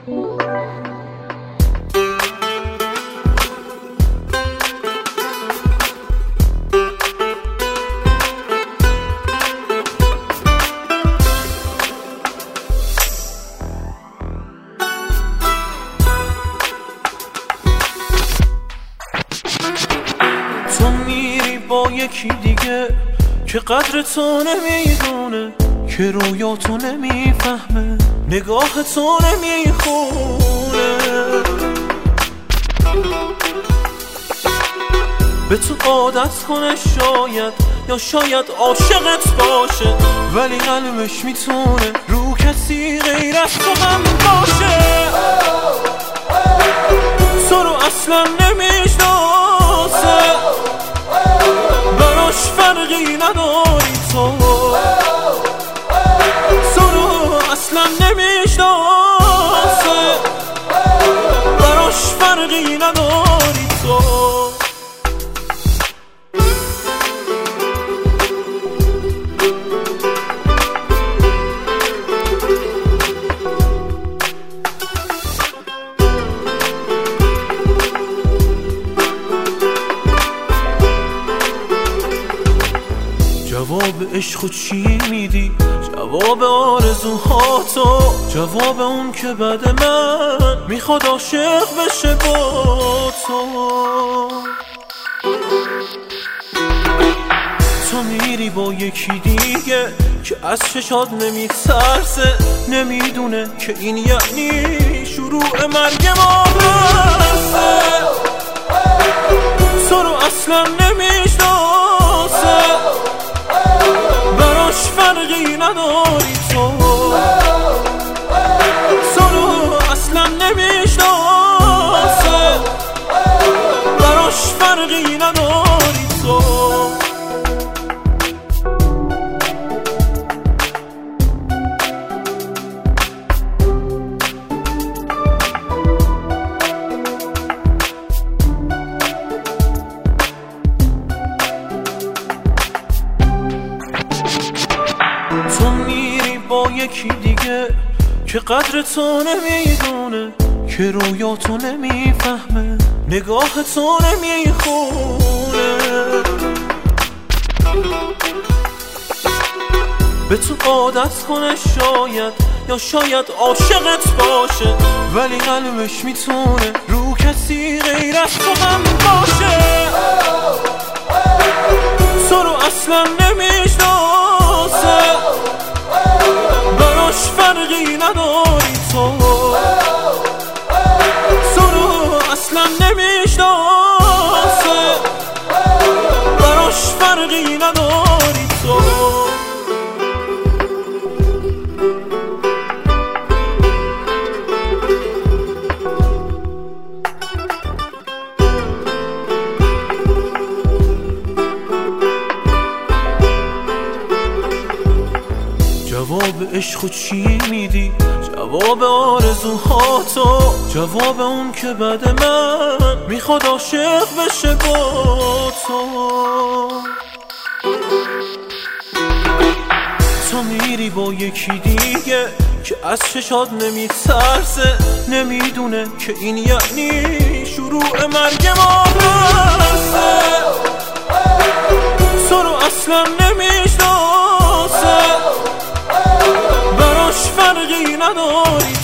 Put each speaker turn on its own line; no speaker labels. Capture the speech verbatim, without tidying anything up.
تو میری با یکی دیگه که قدر تو نمیدونه، که رویا تو نمیفهمه، نگاه تو نمیخونه. به تو عادت کنه شاید، یا شاید عاشقت باشه، ولی قلبش میتونه رو کسی غیر از تو هم باشه. تو رو اصلا نمیشناسه، براش فرقی نداری. تو تو رو اصلا نمیشناسه، براش فرقی نداری. تو جواب عشق چی میدی؟ جواب آرزوهاتو، جواب اون که بعد من میخواد عاشق بشه با تو. تو میری با یکی دیگه که از چشات نمیترسه، نمیدونه که این یعنی شروع مرگ ما هسته. تو رو اصلا نمیشناسه، براش فرقی نداری. تو تو رو اصلا نمیشناسه، براش فرقی نداری. تو تو میری با یکی دیگه که قدر تو نمیدونه، که رویا تو نمیفهمه، نگاه تو نمیخونه. به تو عادت کنه شاید، یا شاید عاشقت باشه، ولی قلبش میتونه رو کسی غیر از تو هم باشه. تو رو اصلا نمیشناسه، براش فرقی نداری. تو تو رو اصلا نمیشناسه، براش فرقی نداری. تو جواب عشق چی میدی؟ جواب آرزوهاتو، جواب اون که بعد من میخواد عاشق بشه با تو. تو میری با یکی دیگه که از چشات نمیترسه، نمیدونه که این یعنی شروع مرگ ما هسته. تو رو اصلا نمیشناسه، براش فرقی نداری.